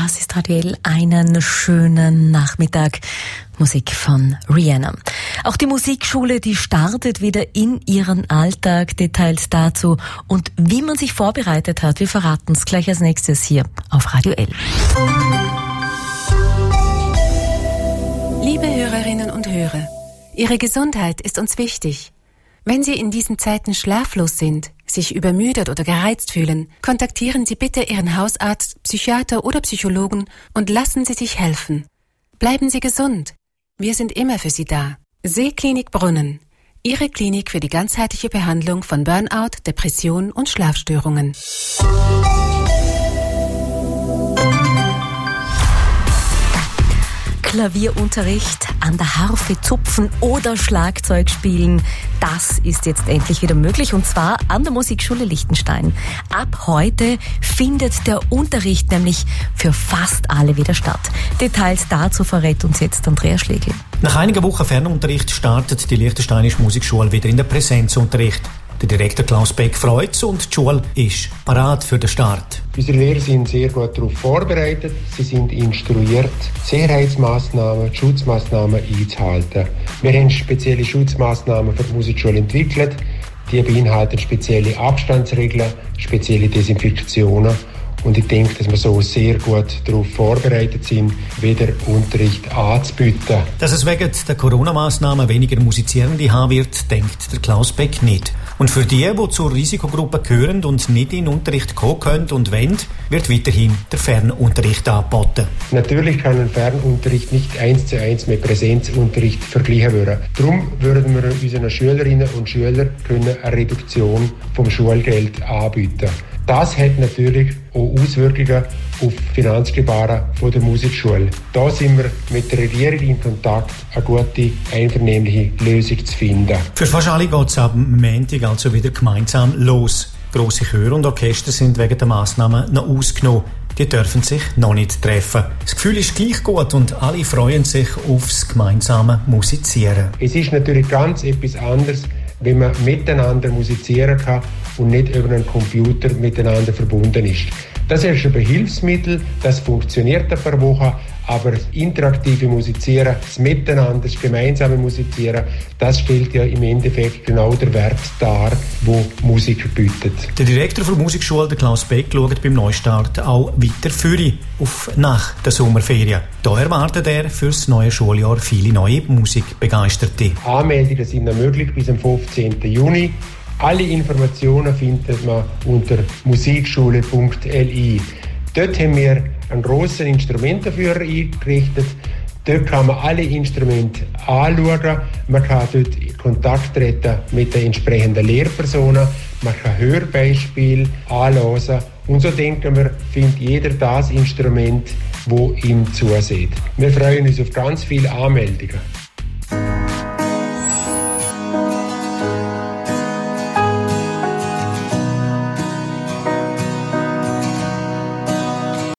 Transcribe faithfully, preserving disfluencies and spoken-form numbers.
Das ist Radio L. Einen schönen Nachmittag. Musik von Rihanna. Auch die Musikschule, die startet wieder in ihren Alltag. Details dazu und wie man sich vorbereitet hat. Wir verraten es gleich als nächstes hier auf Radio L. Liebe Hörerinnen und Hörer, Ihre Gesundheit ist uns wichtig. Wenn Sie in diesen Zeiten schlaflos sind, sich übermüdet oder gereizt fühlen, kontaktieren Sie bitte Ihren Hausarzt, Psychiater oder Psychologen und lassen Sie sich helfen. Bleiben Sie gesund. Wir sind immer für Sie da. Seeklinik Brunnen. Ihre Klinik für die ganzheitliche Behandlung von Burnout, Depression und Schlafstörungen. Klavierunterricht, an der Harfe zupfen oder Schlagzeug spielen, das ist jetzt endlich wieder möglich und zwar an der Musikschule Liechtenstein. Ab heute findet der Unterricht nämlich für fast alle wieder statt. Details dazu verrät uns jetzt Andrea Schlegel. Nach einigen Wochen Fernunterricht startet die Liechtensteinische Musikschule wieder in den Präsenzunterricht. Der Direktor Klaus Beck freut sich und die Schule ist parat für den Start. Unsere Lehrer sind sehr gut darauf vorbereitet. Sie sind instruiert, Sicherheitsmaßnahmen, Schutzmaßnahmen einzuhalten. Wir haben spezielle Schutzmaßnahmen für die Musikschule entwickelt. Die beinhalten spezielle Abstandsregeln, spezielle Desinfektionen. Und ich denke, dass wir so sehr gut darauf vorbereitet sind, wieder Unterricht anzubieten. Dass es wegen der Corona-Massnahmen weniger Musizierende haben wird, denkt der Klaus Beck nicht. Und für die, die zur Risikogruppe gehören und nicht in den Unterricht kommen können und wollen, wird weiterhin der Fernunterricht angeboten. Natürlich kann ein Fernunterricht nicht eins zu eins mit Präsenzunterricht verglichen werden. Darum würden wir unseren Schülerinnen und Schülern eine Reduktion vom Schulgeld anbieten. Das hat natürlich auch Auswirkungen auf die Finanzgebaren der Musikschule. Da sind wir mit der Regierung in Kontakt, eine gute, einvernehmliche Lösung zu finden. Für fast alle geht es ab Montag also wieder gemeinsam los. Grosse Chöre und Orchester sind wegen der Massnahmen noch ausgenommen. Die dürfen sich noch nicht treffen. Das Gefühl ist gleich gut und alle freuen sich aufs gemeinsame Musizieren. Es ist natürlich ganz etwas anderes, wenn man miteinander musizieren kann und nicht über einen Computer miteinander verbunden ist. Das ist ein Hilfsmittel, das funktioniert ein paar Wochen, aber das interaktive Musizieren, das Miteinander, das gemeinsame Musizieren, das stellt ja im Endeffekt genau den Wert dar, wo Musik bietet. Der Direktor der Musikschule, der Klaus Beck, schaut beim Neustart auch weiter führen, auf nach der Sommerferien. Da erwartet er für das neue Schuljahr viele neue Musikbegeisterte. Anmeldungen sind noch möglich bis am fünfzehnten Juni. Alle Informationen findet man unter musikschule punkt l i. Dort haben wir einen grossen Instrumentenführer eingerichtet. Dort kann man alle Instrumente anschauen. Man kann dort in Kontakt treten mit den entsprechenden Lehrpersonen. Man kann Hörbeispiele anhören. Und so denken wir, findet jeder das Instrument, das ihm zusieht. Wir freuen uns auf ganz viele Anmeldungen.